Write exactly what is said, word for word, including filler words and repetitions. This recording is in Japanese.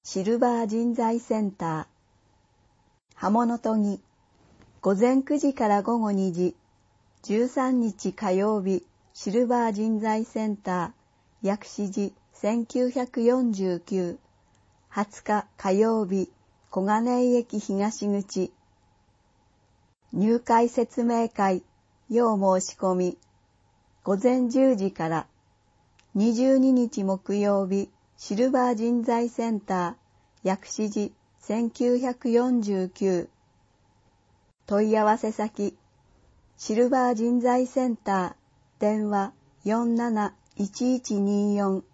シルバー人材センター刃物研ぎ午前くじから午後にじじゅうさんにち火曜日シルバー人材センター薬師寺せんきゅうひゃくよんじゅうきゅうはつか火曜日小金井駅東口入会説明会要申し込み午前じゅうじからにじゅうににち木曜日シルバー人材センター薬師寺せんきゅうひゃくよんじゅうきゅう問い合わせ先シルバー人材センター電話 よんなないちいちにーよん